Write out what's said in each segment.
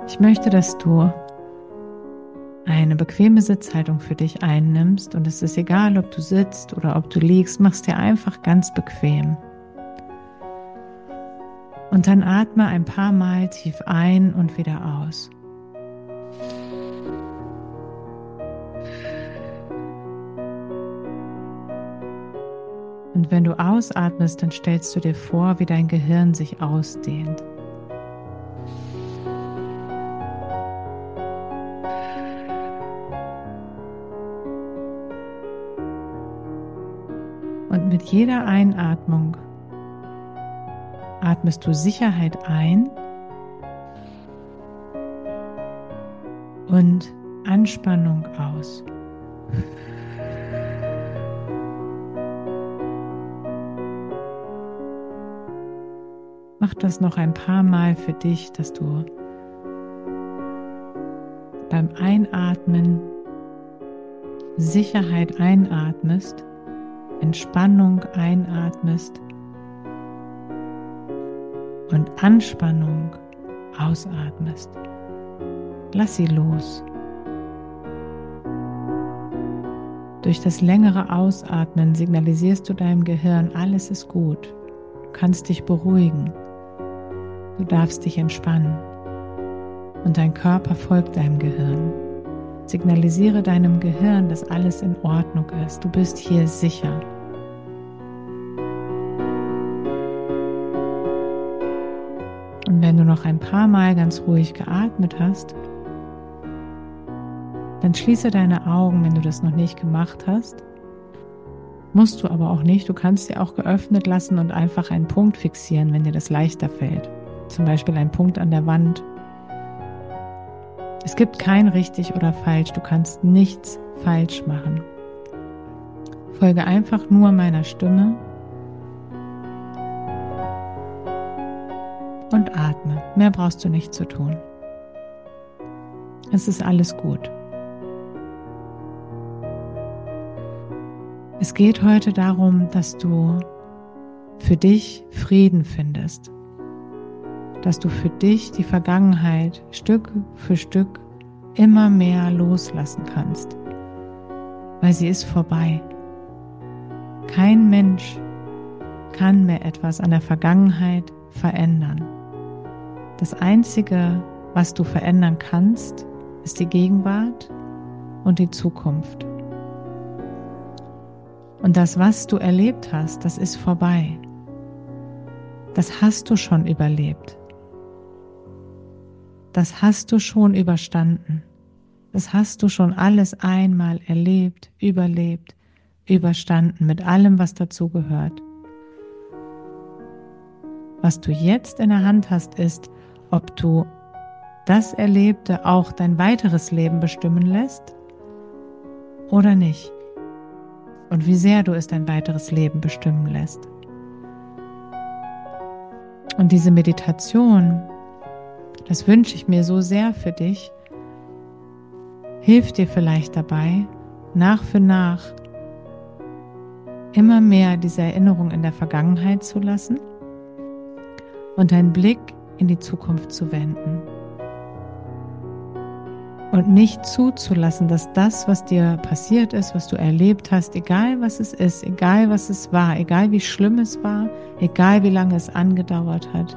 Ich möchte, dass du eine bequeme Sitzhaltung für dich einnimmst und es ist egal, ob du sitzt oder ob du liegst, mach's dir einfach ganz bequem. Und dann atme ein paar Mal tief ein und wieder aus. Und wenn du ausatmest, dann stellst du dir vor, wie dein Gehirn sich ausdehnt. Und mit jeder Einatmung atmest du Sicherheit ein und Anspannung aus. Mach das noch ein paar Mal für dich, dass du beim Einatmen Sicherheit einatmest, Entspannung einatmest und Anspannung ausatmest. Lass sie los. Durch das längere Ausatmen signalisierst du deinem Gehirn, alles ist gut. Du kannst dich beruhigen. Du darfst dich entspannen. Und dein Körper folgt deinem Gehirn. Signalisiere deinem Gehirn, dass alles in Ordnung ist. Du bist hier sicher. Und wenn du noch ein paar Mal ganz ruhig geatmet hast, dann schließe deine Augen, wenn du das noch nicht gemacht hast. Musst du aber auch nicht. Du kannst sie auch geöffnet lassen und einfach einen Punkt fixieren, wenn dir das leichter fällt. Zum Beispiel ein Punkt an der Wand. Es gibt kein richtig oder falsch. Du kannst nichts falsch machen. Folge einfach nur meiner Stimme und atme. Mehr brauchst du nicht zu tun. Es ist alles gut. Es geht heute darum, dass du für dich Frieden findest, dass du für dich die Vergangenheit Stück für Stück immer mehr loslassen kannst, weil sie ist vorbei. Kein Mensch kann mehr etwas an der Vergangenheit verändern. Das Einzige, was du verändern kannst, ist die Gegenwart und die Zukunft. Und das, was du erlebt hast, das ist vorbei. Das hast du schon überlebt. Das hast du schon überstanden. Das hast du schon alles einmal erlebt, überlebt, überstanden, mit allem, was dazu gehört. Was du jetzt in der Hand hast, ist, ob du das Erlebte auch dein weiteres Leben bestimmen lässt oder nicht. Und wie sehr du es dein weiteres Leben bestimmen lässt. Und diese Meditation, das wünsche ich mir so sehr für dich, hilft dir vielleicht dabei, nach für nach immer mehr diese Erinnerung in der Vergangenheit zu lassen und deinen Blick in die Zukunft zu wenden. Und nicht zuzulassen, dass das, was dir passiert ist, was du erlebt hast, egal was es ist, egal was es war, egal wie schlimm es war, egal wie lange es angedauert hat,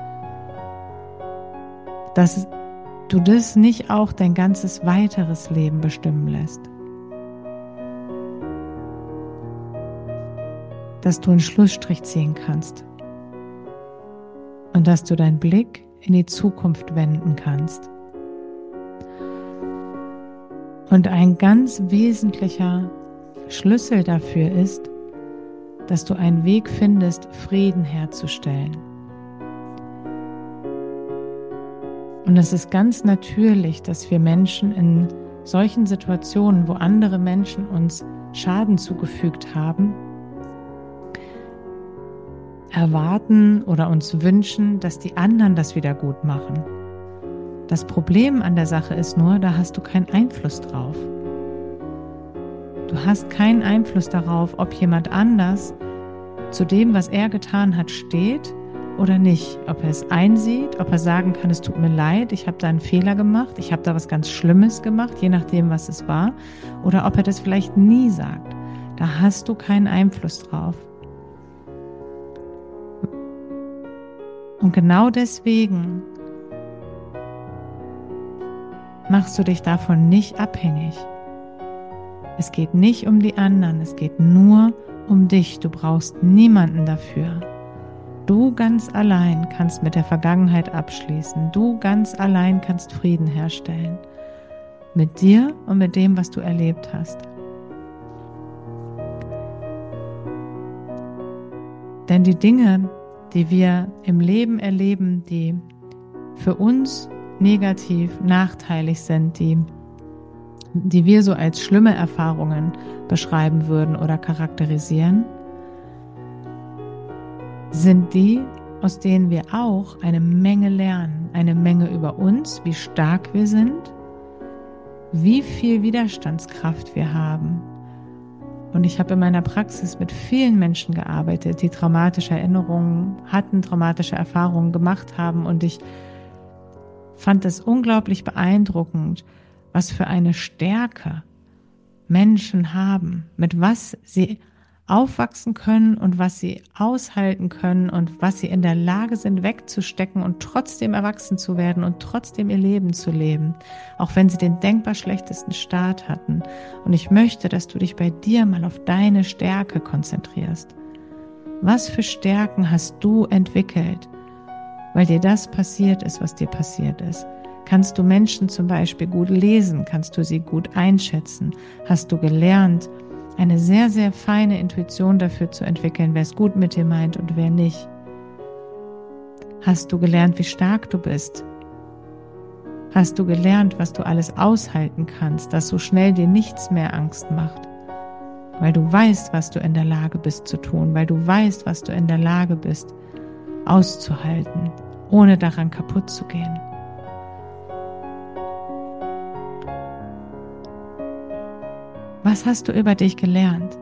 dass du das nicht auch dein ganzes weiteres Leben bestimmen lässt. Dass du einen Schlussstrich ziehen kannst und dass du deinen Blick in die Zukunft wenden kannst. Und ein ganz wesentlicher Schlüssel dafür ist, dass du einen Weg findest, Frieden herzustellen. Und es ist ganz natürlich, dass wir Menschen in solchen Situationen, wo andere Menschen uns Schaden zugefügt haben, erwarten oder uns wünschen, dass die anderen das wieder gut machen. Das Problem an der Sache ist nur, da hast du keinen Einfluss drauf. Du hast keinen Einfluss darauf, ob jemand anders zu dem, was er getan hat, steht oder nicht. Ob er es einsieht, ob er sagen kann, es tut mir leid, ich habe da einen Fehler gemacht, ich habe da was ganz Schlimmes gemacht, je nachdem, was es war. Oder ob er das vielleicht nie sagt. Da hast du keinen Einfluss drauf. Und genau deswegen machst du dich davon nicht abhängig. Es geht nicht um die anderen, es geht nur um dich. Du brauchst niemanden dafür. Du ganz allein kannst mit der Vergangenheit abschließen. Du ganz allein kannst Frieden herstellen. Mit dir und mit dem, was du erlebt hast. Denn die Dinge, die wir im Leben erleben, die für uns negativ, nachteilig sind, die wir so als schlimme Erfahrungen beschreiben würden oder charakterisieren, sind die, aus denen wir auch eine Menge lernen, eine Menge über uns, wie stark wir sind, wie viel Widerstandskraft wir haben. Und ich habe in meiner Praxis mit vielen Menschen gearbeitet, die traumatische Erinnerungen hatten, traumatische Erfahrungen gemacht haben. Und ich fand es unglaublich beeindruckend, was für eine Stärke Menschen haben, mit was sie aufwachsen können und was sie aushalten können und was sie in der Lage sind wegzustecken und trotzdem erwachsen zu werden und trotzdem ihr Leben zu leben, auch wenn sie den denkbar schlechtesten Start hatten. Und ich möchte, dass du dich bei dir mal auf deine Stärke konzentrierst. Was für Stärken hast du entwickelt, weil dir das passiert ist, was dir passiert ist? Kannst du Menschen zum Beispiel gut lesen? Kannst du sie gut einschätzen? Hast du gelernt, eine sehr, sehr feine Intuition dafür zu entwickeln, wer es gut mit dir meint und wer nicht? Hast du gelernt, wie stark du bist? Hast du gelernt, was du alles aushalten kannst, dass so schnell dir nichts mehr Angst macht? Weil du weißt, was du in der Lage bist zu tun, weil du weißt, was du in der Lage bist auszuhalten, ohne daran kaputt zu gehen. Was hast du über dich gelernt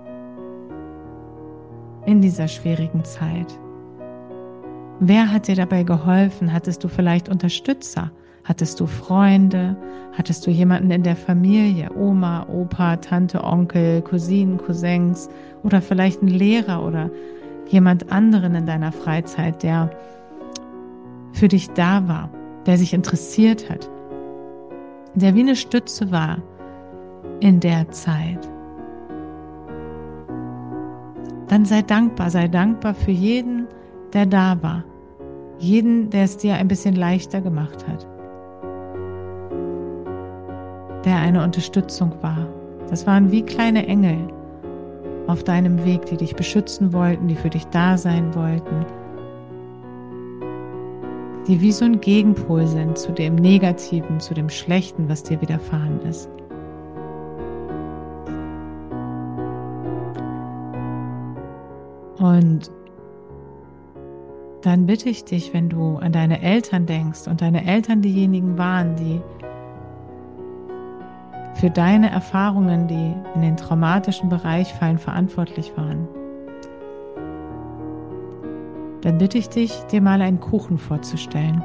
in dieser schwierigen Zeit? Wer hat dir dabei geholfen? Hattest du vielleicht Unterstützer? Hattest du Freunde? Hattest du jemanden in der Familie? Oma, Opa, Tante, Onkel, Cousinen, Cousins oder vielleicht einen Lehrer oder jemand anderen in deiner Freizeit, der für dich da war, der sich interessiert hat, der wie eine Stütze war in der Zeit? Dann sei dankbar für jeden, der da war, jeden, der es dir ein bisschen leichter gemacht hat, der eine Unterstützung war. Das waren wie kleine Engel auf deinem Weg, die dich beschützen wollten, die für dich da sein wollten, die wie so ein Gegenpol sind zu dem Negativen, zu dem Schlechten, was dir widerfahren ist. Und dann bitte ich dich, wenn du an deine Eltern denkst und deine Eltern diejenigen waren, die für deine Erfahrungen, die in den traumatischen Bereich fallen, verantwortlich waren, dann bitte ich dich, dir mal einen Kuchen vorzustellen.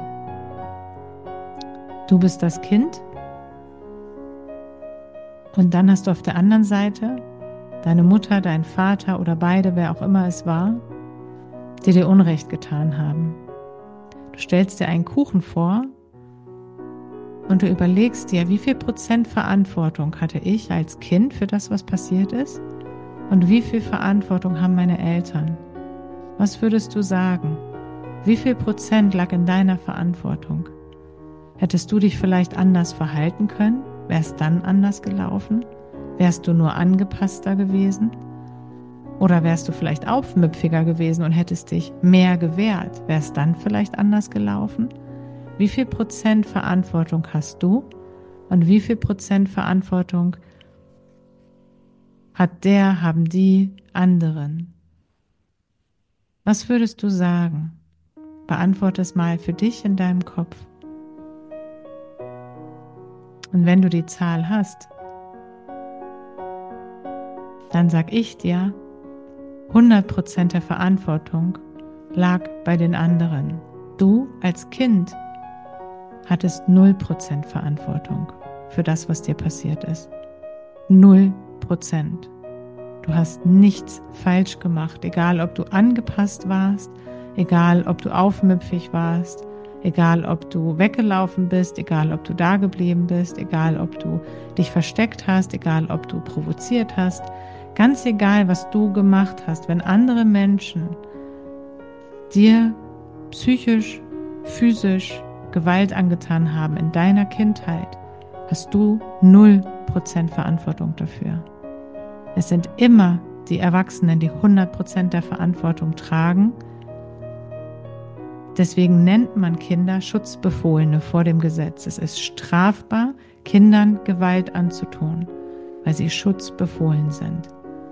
Du bist das Kind und dann hast du auf der anderen Seite deine Mutter, dein Vater oder beide, wer auch immer es war, die dir Unrecht getan haben. Du stellst dir einen Kuchen vor und du überlegst dir, wie viel Prozent Verantwortung hatte ich als Kind für das, was passiert ist und wie viel Verantwortung haben meine Eltern. Was würdest du sagen? Wie viel Prozent lag in deiner Verantwortung? Hättest du dich vielleicht anders verhalten können? Wäre es dann anders gelaufen? Wärst du nur angepasster gewesen? Oder wärst du vielleicht aufmüpfiger gewesen und hättest dich mehr gewehrt? Wäre es dann vielleicht anders gelaufen? Wie viel Prozent Verantwortung hast du? Und wie viel Prozent Verantwortung haben die anderen? Was würdest du sagen? Beantworte es mal für dich in deinem Kopf. Und wenn du die Zahl hast, dann sag ich dir, 100% der Verantwortung lag bei den anderen. Du als Kind hattest 0% Verantwortung für das, was dir passiert ist. 0%. Du hast nichts falsch gemacht, egal ob du angepasst warst, egal ob du aufmüpfig warst, egal ob du weggelaufen bist, egal ob du da geblieben bist, egal ob du dich versteckt hast, egal ob du provoziert hast. Ganz egal, was du gemacht hast, wenn andere Menschen dir psychisch, physisch Gewalt angetan haben in deiner Kindheit, hast du 0% Verantwortung dafür. Es sind immer die Erwachsenen, die 100% der Verantwortung tragen. Deswegen nennt man Kinder Schutzbefohlene vor dem Gesetz. Es ist strafbar, Kindern Gewalt anzutun, weil sie schutzbefohlen sind.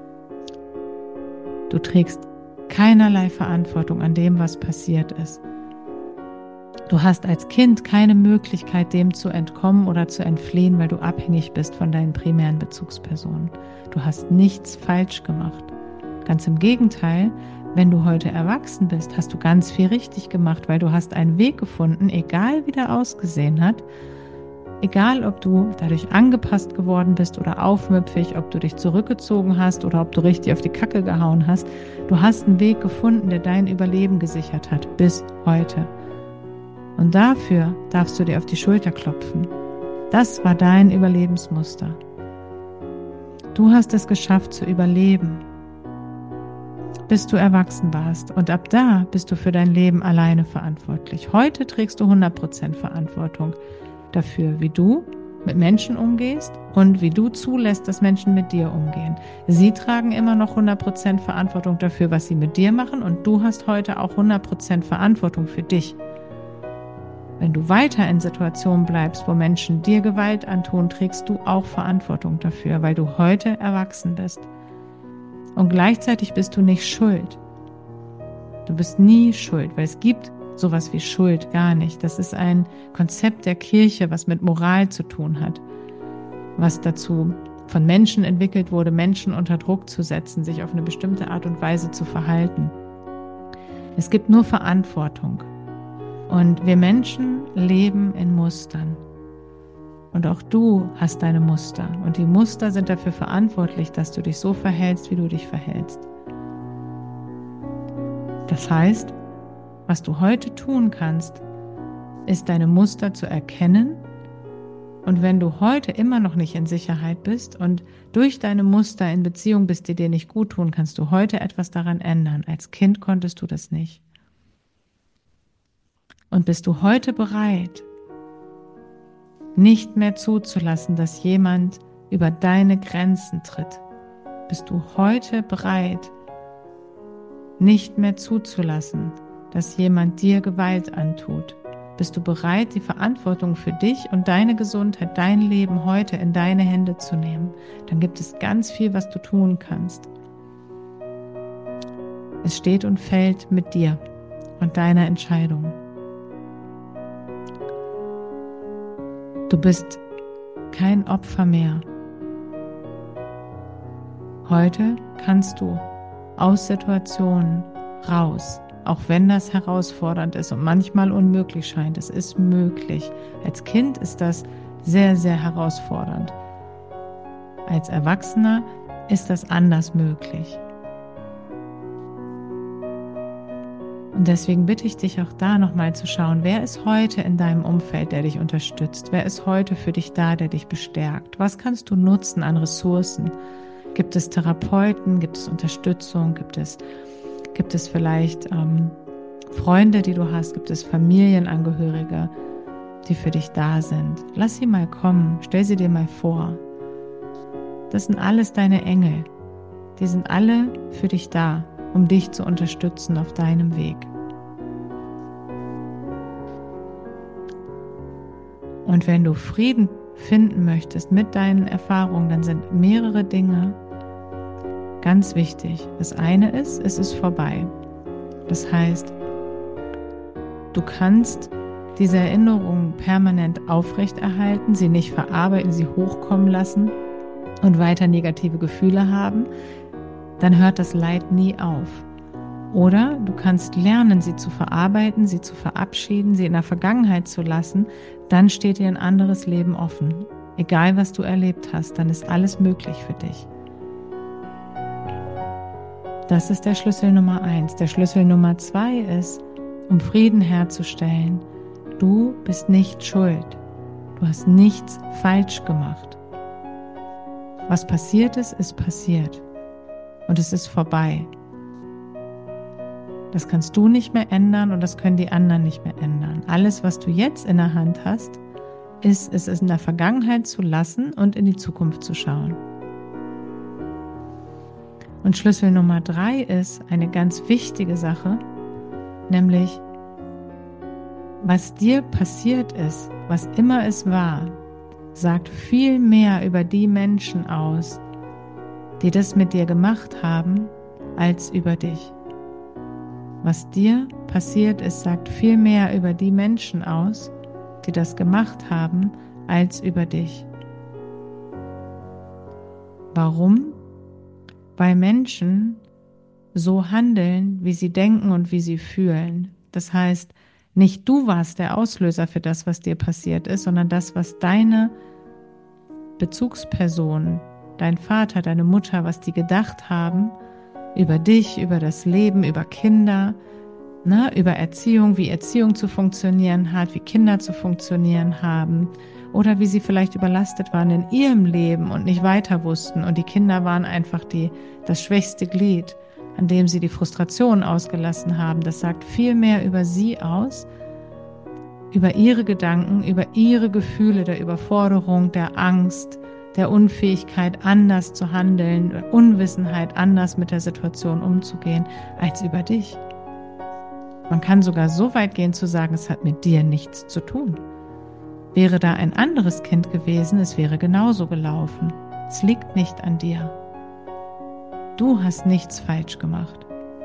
Du trägst keinerlei Verantwortung an dem, was passiert ist. Du hast als Kind keine Möglichkeit, dem zu entkommen oder zu entfliehen, weil du abhängig bist von deinen primären Bezugspersonen. Du hast nichts falsch gemacht. Ganz im Gegenteil, wenn du heute erwachsen bist, hast du ganz viel richtig gemacht, weil du hast einen Weg gefunden, egal wie der ausgesehen hat, egal ob du dadurch angepasst geworden bist oder aufmüpfig, ob du dich zurückgezogen hast oder ob du richtig auf die Kacke gehauen hast, du hast einen Weg gefunden, der dein Überleben gesichert hat, bis heute. Und dafür darfst du dir auf die Schulter klopfen. Das war dein Überlebensmuster. Du hast es geschafft zu überleben, bis du erwachsen warst. Und ab da bist du für dein Leben alleine verantwortlich. Heute trägst du 100% Verantwortung dafür, wie du mit Menschen umgehst und wie du zulässt, dass Menschen mit dir umgehen. Sie tragen immer noch 100% Verantwortung dafür, was sie mit dir machen, und du hast heute auch 100% Verantwortung für dich. Wenn du weiter in Situationen bleibst, wo Menschen dir Gewalt antun, trägst du auch Verantwortung dafür, weil du heute erwachsen bist. Und gleichzeitig bist du nicht schuld. Du bist nie schuld, weil es gibt sowas wie Schuld gar nicht. Das ist ein Konzept der Kirche, was mit Moral zu tun hat, was dazu von Menschen entwickelt wurde, Menschen unter Druck zu setzen, sich auf eine bestimmte Art und Weise zu verhalten. Es gibt nur Verantwortung. Und wir Menschen leben in Mustern. Und auch du hast deine Muster. Und die Muster sind dafür verantwortlich, dass du dich so verhältst, wie du dich verhältst. Das heißt, was du heute tun kannst, ist deine Muster zu erkennen. Und wenn du heute immer noch nicht in Sicherheit bist und durch deine Muster in Beziehung bist, die dir nicht gut tun, kannst du heute etwas daran ändern. Als Kind konntest du das nicht. Und bist du heute bereit, nicht mehr zuzulassen, dass jemand über deine Grenzen tritt? Bist du heute bereit, nicht mehr zuzulassen, dass jemand dir Gewalt antut? Bist du bereit, die Verantwortung für dich und deine Gesundheit, dein Leben heute in deine Hände zu nehmen? Dann gibt es ganz viel, was du tun kannst. Es steht und fällt mit dir und deiner Entscheidung. Du bist kein Opfer mehr. Heute kannst du aus Situationen raus, auch wenn das herausfordernd ist und manchmal unmöglich scheint. Es ist möglich. Als Kind ist das sehr, sehr herausfordernd. Als Erwachsener ist das anders möglich. Und deswegen bitte ich dich auch da nochmal zu schauen, wer ist heute in deinem Umfeld, der dich unterstützt? Wer ist heute für dich da, der dich bestärkt? Was kannst du nutzen an Ressourcen? Gibt es Therapeuten? Gibt es Unterstützung? Gibt es vielleicht Freunde, die du hast? Gibt es Familienangehörige, die für dich da sind? Lass sie mal kommen, stell sie dir mal vor. Das sind alles deine Engel. Die sind alle für dich da, um dich zu unterstützen auf deinem Weg. Und wenn du Frieden finden möchtest mit deinen Erfahrungen, dann sind mehrere Dinge ganz wichtig. Das eine ist, es ist vorbei. Das heißt, du kannst diese Erinnerungen permanent aufrechterhalten, sie nicht verarbeiten, sie hochkommen lassen und weiter negative Gefühle haben, dann hört das Leid nie auf. Oder du kannst lernen, sie zu verarbeiten, sie zu verabschieden, sie in der Vergangenheit zu lassen. Dann steht dir ein anderes Leben offen. Egal, was du erlebt hast, dann ist alles möglich für dich. Das ist der Schlüssel Nummer 1. Der Schlüssel Nummer 2 ist, um Frieden herzustellen, du bist nicht schuld. Du hast nichts falsch gemacht. Was passiert ist, ist passiert. Und es ist vorbei. Das kannst du nicht mehr ändern und das können die anderen nicht mehr ändern. Alles, was du jetzt in der Hand hast, ist es in der Vergangenheit zu lassen und in die Zukunft zu schauen. Und Schlüssel Nummer 3 ist eine ganz wichtige Sache, nämlich was dir passiert ist, was immer es war, sagt viel mehr über die Menschen aus, die das mit dir gemacht haben, als über dich. Was dir passiert ist, sagt viel mehr über die Menschen aus, die das gemacht haben, als über dich. Warum? Weil Menschen so handeln, wie sie denken und wie sie fühlen. Das heißt, nicht du warst der Auslöser für das, was dir passiert ist, sondern das, was deine Bezugsperson, dein Vater, deine Mutter, was die gedacht haben über dich, über das Leben, über Kinder, über Erziehung, wie Erziehung zu funktionieren hat, wie Kinder zu funktionieren haben oder wie sie vielleicht überlastet waren in ihrem Leben und nicht weiter wussten und die Kinder waren einfach das schwächste Glied, an dem sie die Frustration ausgelassen haben. Das sagt viel mehr über sie aus, über ihre Gedanken, über ihre Gefühle der Überforderung, der Angst, der Unfähigkeit, anders zu handeln, der Unwissenheit, anders mit der Situation umzugehen, als über dich. Man kann sogar so weit gehen zu sagen, es hat mit dir nichts zu tun. Wäre da ein anderes Kind gewesen, es wäre genauso gelaufen. Es liegt nicht an dir. Du hast nichts falsch gemacht.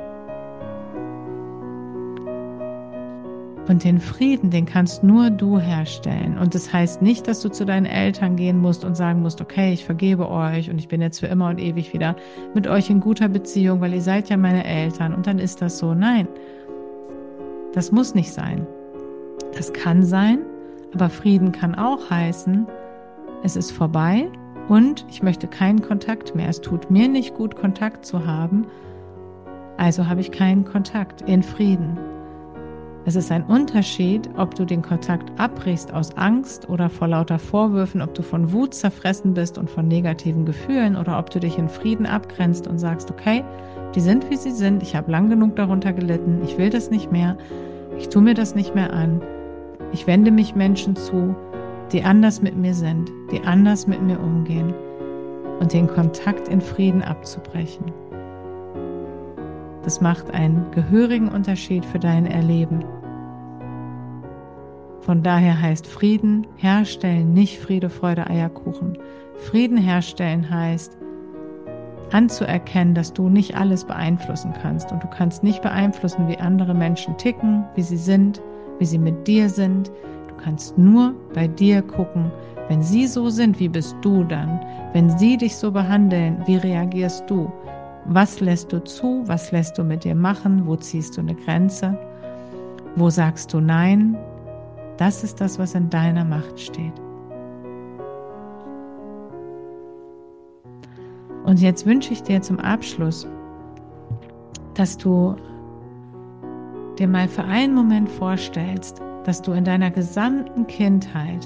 Und den Frieden, den kannst nur du herstellen. Und das heißt nicht, dass du zu deinen Eltern gehen musst und sagen musst, okay, ich vergebe euch und ich bin jetzt für immer und ewig wieder mit euch in guter Beziehung, weil ihr seid ja meine Eltern und dann ist das so. Nein, das muss nicht sein. Das kann sein, aber Frieden kann auch heißen, es ist vorbei und ich möchte keinen Kontakt mehr. Es tut mir nicht gut, Kontakt zu haben, also habe ich keinen Kontakt in Frieden. Es ist ein Unterschied, ob du den Kontakt abbrichst aus Angst oder vor lauter Vorwürfen, ob du von Wut zerfressen bist und von negativen Gefühlen oder ob du dich in Frieden abgrenzt und sagst, okay, die sind, wie sie sind, ich habe lang genug darunter gelitten, ich will das nicht mehr, ich tue mir das nicht mehr an, ich wende mich Menschen zu, die anders mit mir sind, die anders mit mir umgehen und den Kontakt in Frieden abzubrechen. Das macht einen gehörigen Unterschied für dein Erleben. Von daher heißt Frieden herstellen nicht Friede, Freude, Eierkuchen. Frieden herstellen heißt anzuerkennen, dass du nicht alles beeinflussen kannst und du kannst nicht beeinflussen, wie andere Menschen ticken, wie sie sind, wie sie mit dir sind. Du kannst nur bei dir gucken, wenn sie so sind, wie bist du dann? Wenn sie dich so behandeln, wie reagierst du? Was lässt du zu? Was lässt du mit dir machen? Wo ziehst du eine Grenze? Wo sagst du Nein? Das ist das, was in deiner Macht steht. Und jetzt wünsche ich dir zum Abschluss, dass du dir mal für einen Moment vorstellst, dass du in deiner gesamten Kindheit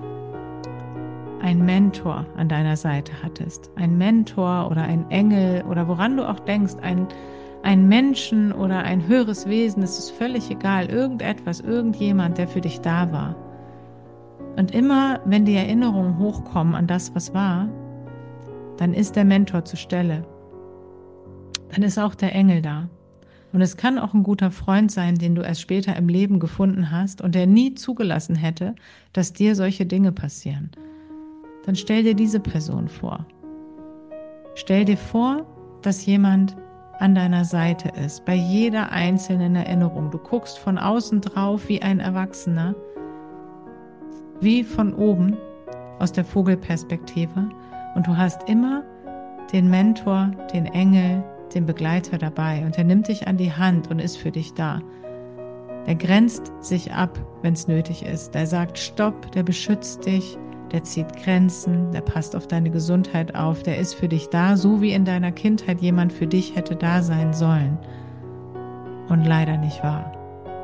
einen Mentor an deiner Seite hattest. Ein Mentor oder ein Engel oder woran du auch denkst, ein Menschen oder ein höheres Wesen, es ist völlig egal, irgendetwas, irgendjemand, der für dich da war. Und immer, wenn die Erinnerungen hochkommen an das, was war, dann ist der Mentor zur Stelle. Dann ist auch der Engel da. Und es kann auch ein guter Freund sein, den du erst später im Leben gefunden hast und der nie zugelassen hätte, dass dir solche Dinge passieren. Dann stell dir diese Person vor. Stell dir vor, dass jemand an deiner Seite ist, bei jeder einzelnen Erinnerung. Du guckst von außen drauf wie ein Erwachsener, wie von oben aus der Vogelperspektive und du hast immer den Mentor, den Engel, den Begleiter dabei und er nimmt dich an die Hand und ist für dich da. Der grenzt sich ab, wenn es nötig ist. Der sagt Stopp, der beschützt dich, der zieht Grenzen, der passt auf deine Gesundheit auf, der ist für dich da, so wie in deiner Kindheit jemand für dich hätte da sein sollen und leider nicht war.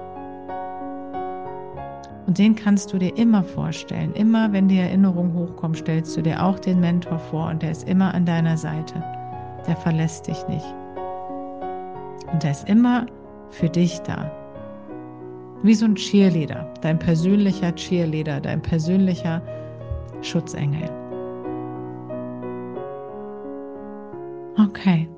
Und den kannst du dir immer vorstellen. Immer wenn die Erinnerung hochkommt, stellst du dir auch den Mentor vor und der ist immer an deiner Seite. Der verlässt dich nicht. Und der ist immer für dich da. Wie so ein Cheerleader, dein persönlicher Cheerleader, dein persönlicher Schutzengel. Okay.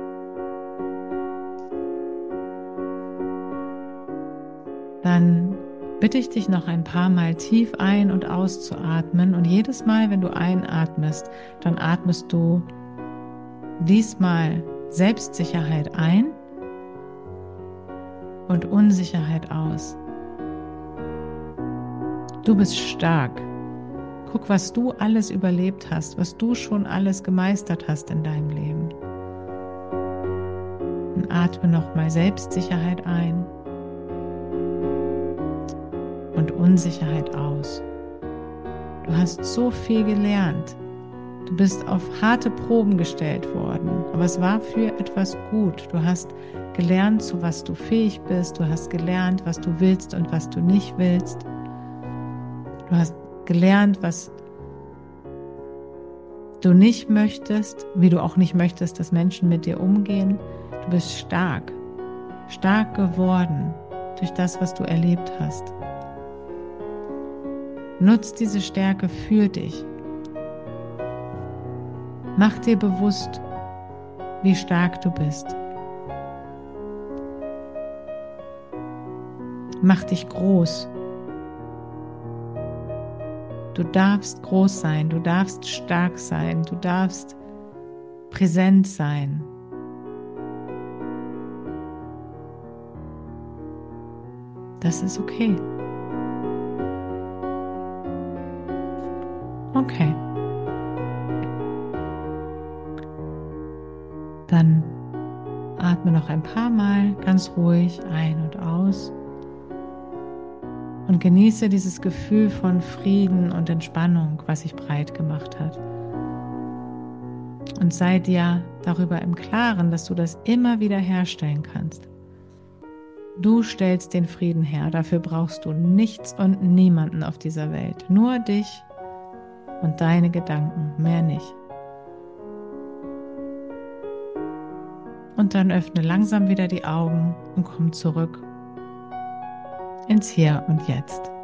Dann bitte ich dich noch ein paar Mal tief ein- und auszuatmen und jedes Mal, wenn du einatmest, dann atmest du diesmal Selbstsicherheit ein und Unsicherheit aus. Du bist stark. Guck, was du alles überlebt hast, was du schon alles gemeistert hast in deinem Leben. Und atme nochmal Selbstsicherheit ein und Unsicherheit aus. Du hast so viel gelernt. Du bist auf harte Proben gestellt worden, aber es war für etwas gut. Du hast gelernt, zu was du fähig bist. Du hast gelernt, was du willst und was du nicht willst. Du hast gelernt, was du nicht möchtest, wie du auch nicht möchtest, dass Menschen mit dir umgehen. Du bist stark geworden durch das, was du erlebt hast. Nutz diese Stärke für dich. Mach dir bewusst, wie stark du bist. Mach dich groß. Du darfst groß sein, du darfst stark sein, du darfst präsent sein. Das ist okay. Okay. Dann atme noch ein paar Mal ganz ruhig ein und aus und genieße dieses Gefühl von Frieden und Entspannung, was sich breit gemacht hat. Und sei dir darüber im Klaren, dass du das immer wieder herstellen kannst. Du stellst den Frieden her, dafür brauchst du nichts und niemanden auf dieser Welt, nur dich und deine Gedanken, mehr nicht. Und dann öffne langsam wieder die Augen und komm zurück ins Hier und Jetzt.